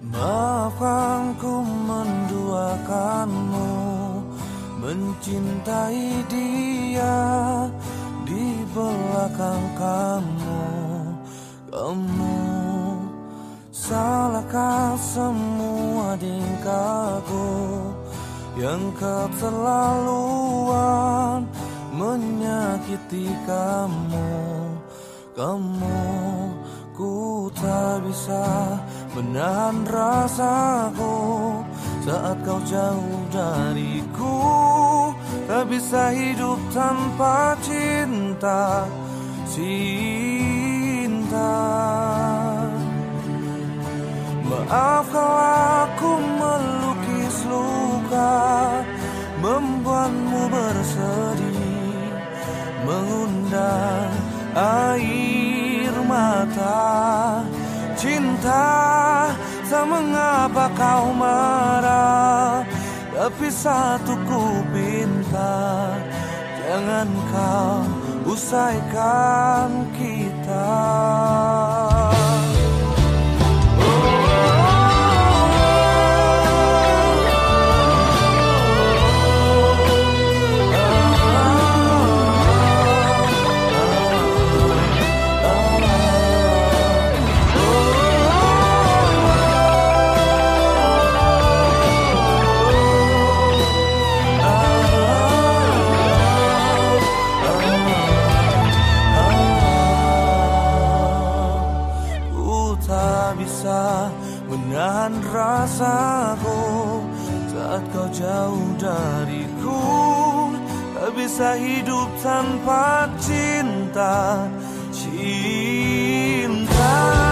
Maafkan ku menduakanmu, mencintai dia di belakang kamu. Kamu salahkah semua tingkahku yang keterlaluan menyakiti kamu. Ku tak bisa menahan rasaku saat kau jauh dariku. Tak bisa hidup tanpa cinta. Maaf kalau aku melukis luka, membuatmu bersedih, mengundang air mata. Cinta, tak mengapa kau marah, tapi satu ku pinta, jangan kau usaikan kita. Tak bisa menahan rasaku saat kau jauh dariku. Tak bisa hidup tanpa cinta.